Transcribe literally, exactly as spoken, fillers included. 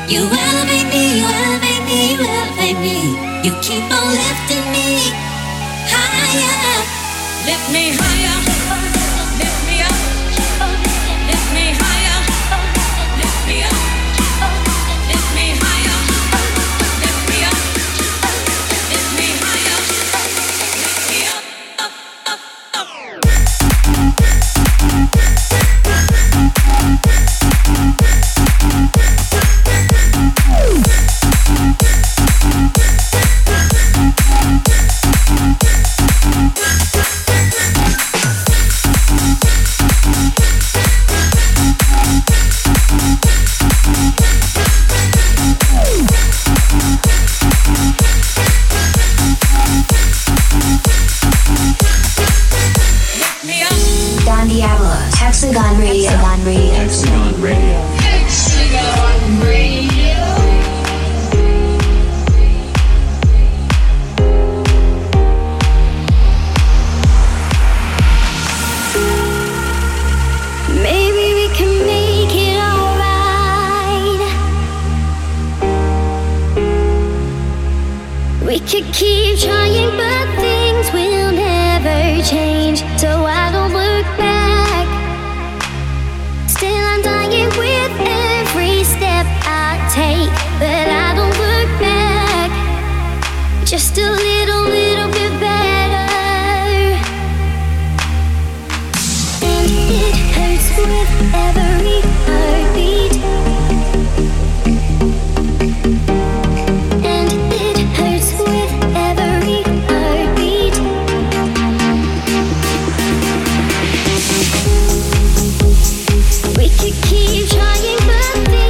You elevate me, you elevate me, you elevate me. You keep on lifting me higher. Lift me higher. Lift me up. Lift me higher. Lift me up. Lift me higher. Lift me up. Lift me higher. Lift me up, up, up, up. Hexagon Radio. Hexagon Radio. Hexagon Radio. Hexagon Radio. Maybe we can make it alright. We could keep trying, but things will never change. So I don't